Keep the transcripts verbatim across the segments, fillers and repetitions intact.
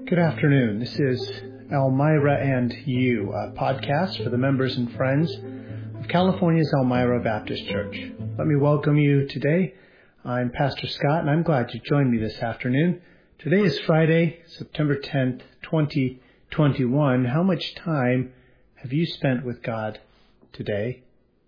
Good afternoon. This is Elmira and You, a podcast for the members and friends of California's Elmira Baptist Church. Let me welcome you today. I'm Pastor Scott, and I'm glad you joined me this afternoon. Today is Friday, September tenth, twenty twenty-one. How much time have you spent with God today?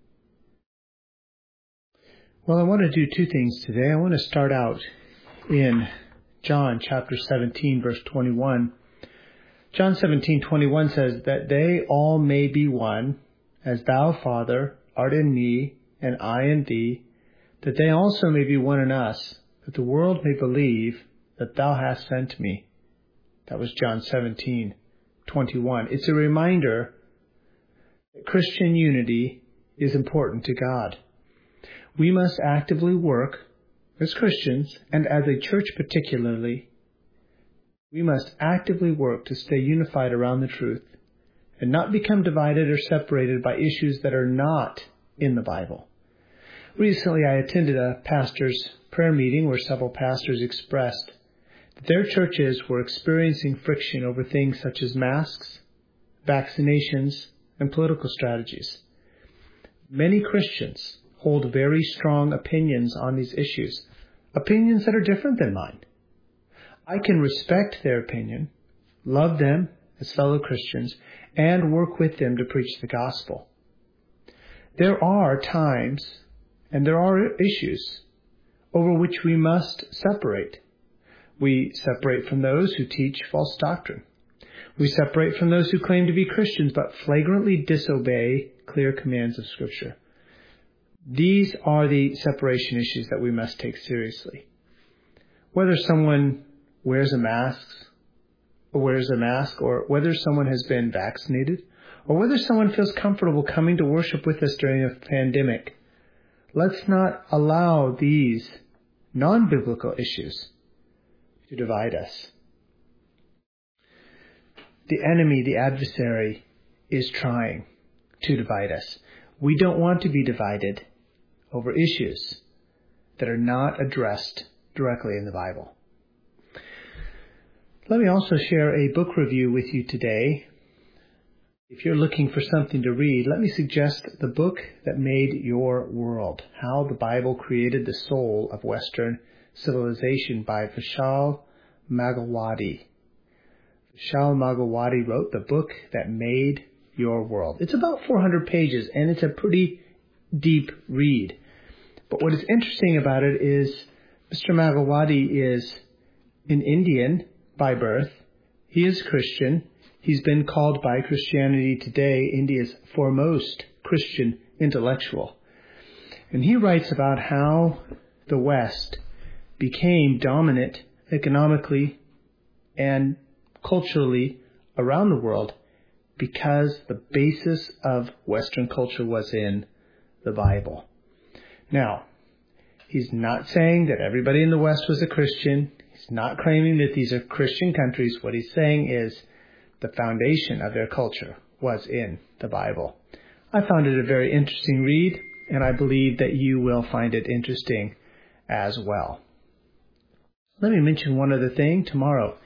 Well, I want to do two things today. I want to start out in John chapter seventeen, verse twenty-one. John seventeen, twenty-one says that they all may be one, as thou, Father, art in me, and I in thee, that they also may be one in us, that the world may believe that thou hast sent me. That was John seventeen, twenty-one. It's a reminder that Christian unity is important to God. We must actively work as Christians, and as a church particularly, we must actively work to stay unified around the truth and not become divided or separated by issues that are not in the Bible. Recently, I attended a pastor's prayer meeting where several pastors expressed that their churches were experiencing friction over things such as masks, vaccinations, and political strategies. Many Christians hold very strong opinions on these issues, opinions that are different than mine. I can respect their opinion, love them as fellow Christians, and work with them to preach the gospel. There are times and there are issues over which we must separate. We separate from those who teach false doctrine. We separate from those who claim to be Christians but flagrantly disobey clear commands of Scripture. These are the separation issues that we must take seriously. Whether someone wears a mask, or wears a mask, or whether someone has been vaccinated, or whether someone feels comfortable coming to worship with us during a pandemic, let's not allow these non-biblical issues to divide us. The enemy, the adversary, is trying to divide us. We don't want to be divided over issues that are not addressed directly in the Bible. Let me also share a book review with you today. If you're looking for something to read, let me suggest the book that made your world, How the Bible Created the Soul of Western Civilization by Vishal Mangalwadi. Vishal Mangalwadi wrote the book that made your world. It's about four hundred pages, and it's a pretty deep read. But what is interesting about it is Mister Mangalwadi is an Indian by birth. He is Christian. He's been called by Christianity Today India's foremost Christian intellectual. And he writes about how the West became dominant economically and culturally around the world because the basis of Western culture was in the Bible. Now, he's not saying that everybody in the West was a Christian. He's not claiming that these are Christian countries. What he's saying is the foundation of their culture was in the Bible. I found it a very interesting read, and I believe that you will find it interesting as well. Let me mention one other thing. Tomorrow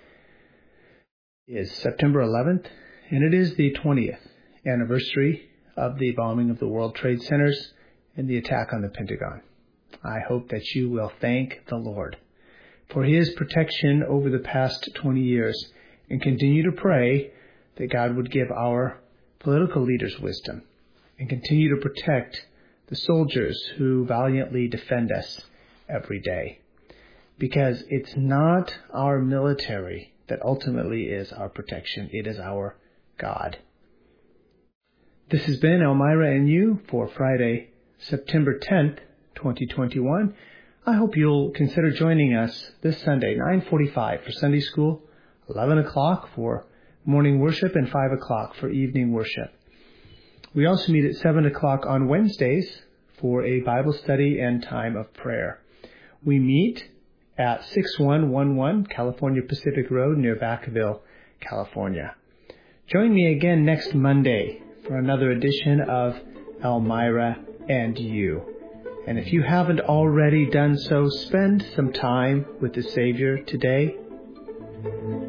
is September eleventh, and it is the twentieth anniversary of the bombing of the World Trade Centers and the attack on the Pentagon. I hope that you will thank the Lord for His protection over the past twenty years and continue to pray that God would give our political leaders wisdom and continue to protect the soldiers who valiantly defend us every day. Because it's not our military that ultimately is our protection. It is our God. This has been Elmira and You for Friday, September tenth, twenty twenty-one. I hope you'll consider joining us this Sunday, nine forty-five for Sunday school, eleven o'clock for morning worship, and five o'clock for evening worship. We also meet at seven o'clock on Wednesdays for a Bible study and time of prayer. We meet at six one one one California Pacific Road near Vacaville, California. Join me again next Monday for another edition of Elmira and You. And if you haven't already done so, spend some time with the Savior today.